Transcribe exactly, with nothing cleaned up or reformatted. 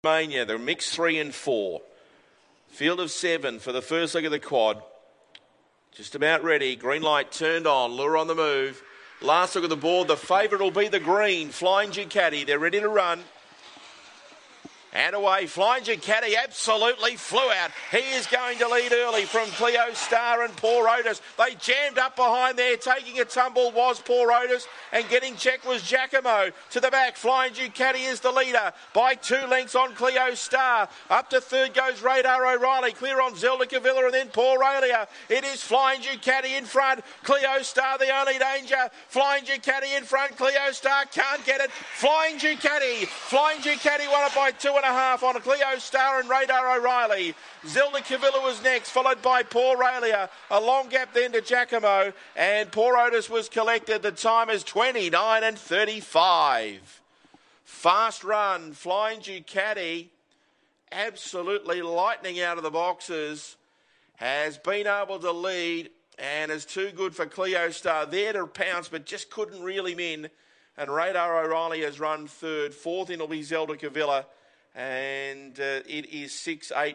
Mania, they're mixed three and four. Field of seven for the first leg of the quad. Just about ready. Green light turned on. Lure on the move. Last look at the board. The favourite will be the green. Flying Ducati. They're ready to run. And away, Flying Ducati absolutely flew out. He is going to lead early from Cleo Star and Poor Otis. They jammed up behind there. Taking a tumble was Poor Otis, and getting checked was Giacomo. To the back, Flying Ducati is the leader by two lengths on Cleo Star. Up to third goes Radar O'Reilly. Clear on Zelda Cavilla and then Poor Aurelia. It is Flying Ducati in front. Cleo Star the only danger. Flying Ducati in front. Cleo Star can't get it. Flying Ducati. Flying Ducati won it by two and a half on a Cleo Star and Radar O'Reilly. Zelda Cavilla was next, followed by Poor Aurelia. A long gap then to Giacomo, and Poor Otis was collected. The time is twenty-nine and thirty-five. Fast run, Flying Ducati, absolutely lightning out of the boxes, has been able to lead and is too good for Cleo Star. There to pounce, but just couldn't reel him in. And Radar O'Reilly has run third. Fourth in will be Zelda Cavilla. And uh, it is six eight.